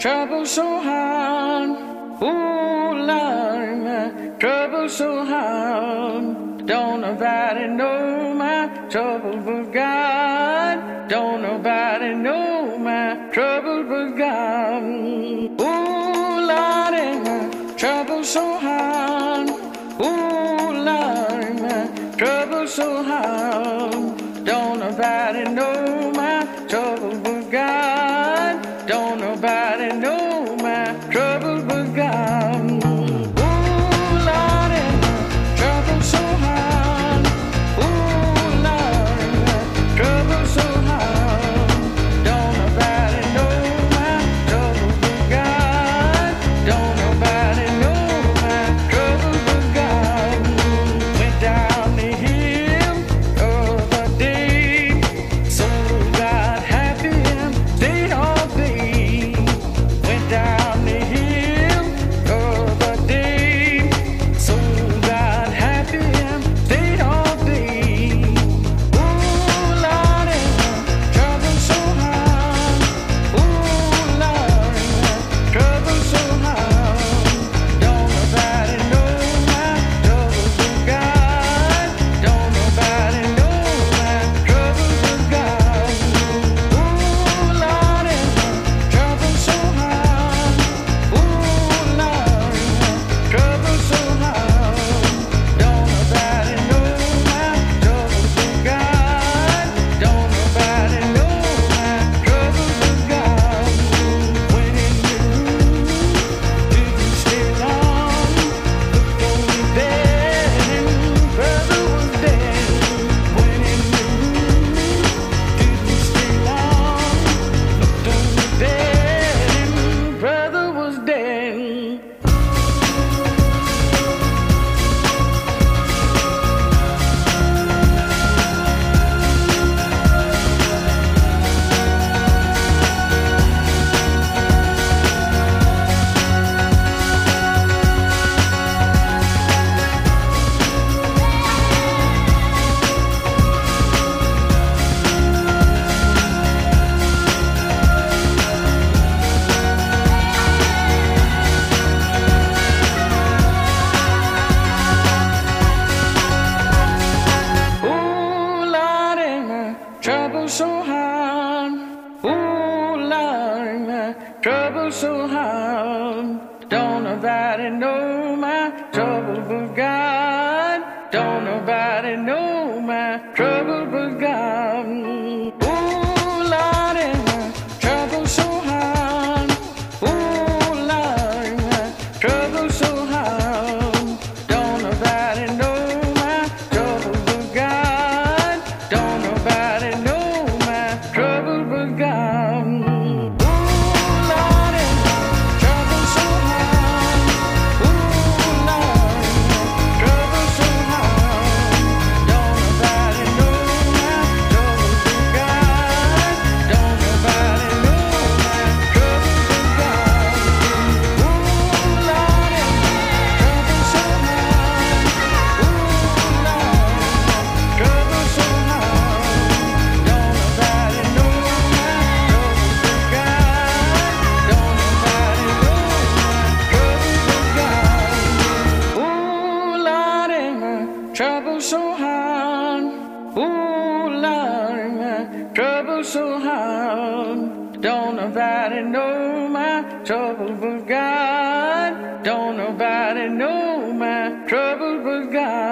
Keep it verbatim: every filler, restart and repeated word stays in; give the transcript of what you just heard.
trouble so hard. Ooh, Lord, my trouble so hard. Don't nobody know my trouble but God. Don't nobody know my trouble but God. Ooh, Lord, my trouble so hard. Ooh, Lord, my trouble so hard. Don't nobody know my trouble but God. Don't nobody know my trouble but God. Ooh, Lord, my trouble so hard. Ooh, Lord, my trouble so hard. Don't nobody know my trouble but God. Don't nobody know my trouble but God. Went down the hill of a day, so got happy and stayed all day. Went down the hill of a day, so got happy and stayed all day. Ooh, Lord, my trouble so hard. Ooh, Lord, my trouble so hard. Don't nobody know my trouble but God. Don't nobody know my trouble but God. Ooh, Lord, my trouble so hard. Ooh, Lord, my trouble so hard. Don't nobody know my trouble but God. Don't nobody know my trouble but God. When in the room, didn't stay long. Looked only dead and brother was dead. When in the room, didn't stay long. Looked only dead and brother was dead. Ooh, Lord, my trouble so hard. Ooh, Lord, my trouble so hard. Don't nobody know my trouble but God. Don't nobody know my trouble but God. Ooh, Lord, my trouble so hard. Ooh, Lord, my trouble so hard. Don't nobody know my trouble but God. Don't nobody know my trouble but God. Ooh, Lord, my trouble so hard. Ooh, Lord, my trouble so hard. Don't nobody know my trouble but God. Don't nobody know my trouble but God. Ooh, Lord, my trouble so hard. Ooh, Lord, my trouble so hard. Don't nobody know my trouble but God. Don't nobody know my trouble but God. Ooh, Lord, my trouble so hard. Ooh, Lord, my trouble so hard. Don't nobody know my trouble but God. Don't nobody know my trouble but God.